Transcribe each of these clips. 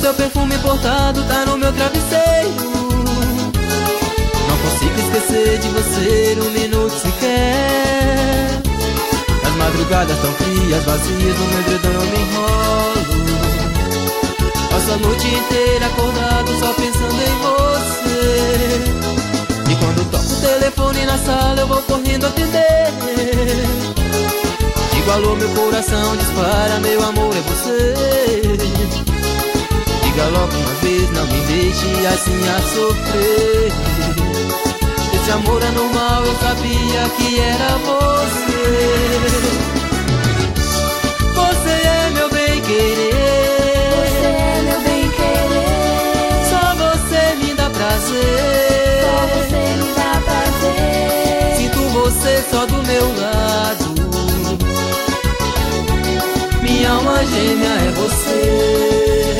teu perfume importado tá no meu travesseiro. Não consigo esquecer de você um minuto sequer. As madrugadas tão frias, vazias, no meu edredom eu me enrolo. Passo a noite inteira acordado só pensando em você. E quando toco o telefone na sala eu vou correndo atender. Digo alô, meu coração dispara, meu amor é você. Diga logo uma vez, não me deixe assim a sofrer. Esse amor anormal eu sabia que era você. Você é meu bem-querer. Você é meu bem-querer. Só você me dá prazer. Só você me dá prazer. Sinto você só do meu lado. Minha alma gêmea é você.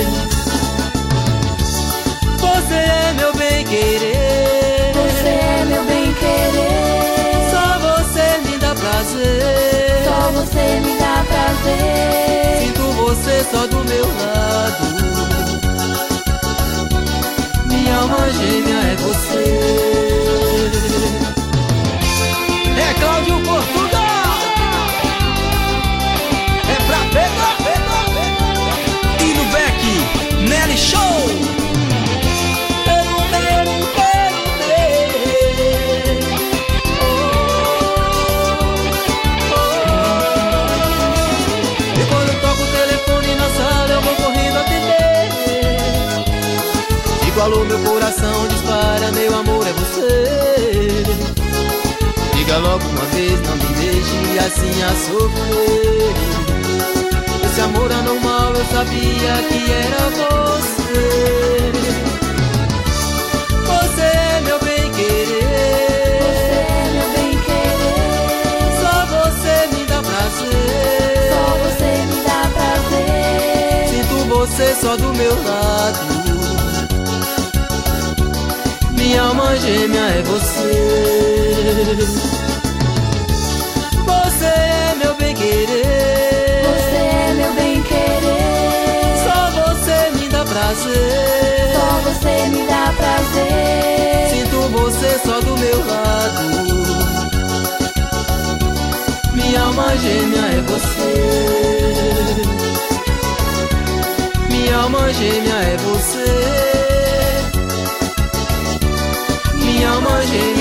Você é meu bem-querer. Você é meu bem-querer. Só você me dá prazer. Só você me dá prazer. Sinto você só do meu lado. Minha alma gêmea é você. É Cláudio Portugal. É pra pegar. E no Beck, Nelly Show. E quando eu toco o telefone na sala eu vou correndo atender. Digo alô, meu coração dispara, meu amor é você. Diga logo uma vez, não me deixe assim a sofrer. Esse amor anormal eu sabia que era você. Você é meu bem-querer. Você é meu bem-querer. Só você me dá prazer. Só você me dá prazer. Sinto você só do meu lado. Minha alma gêmea é você. Você é meu bem-querer. Você é meu bem-querer. Só você me dá prazer. Só você me dá prazer. Sinto você só do meu lado. Minha alma gêmea é você. Minha alma gêmea é você. Minha alma gêmea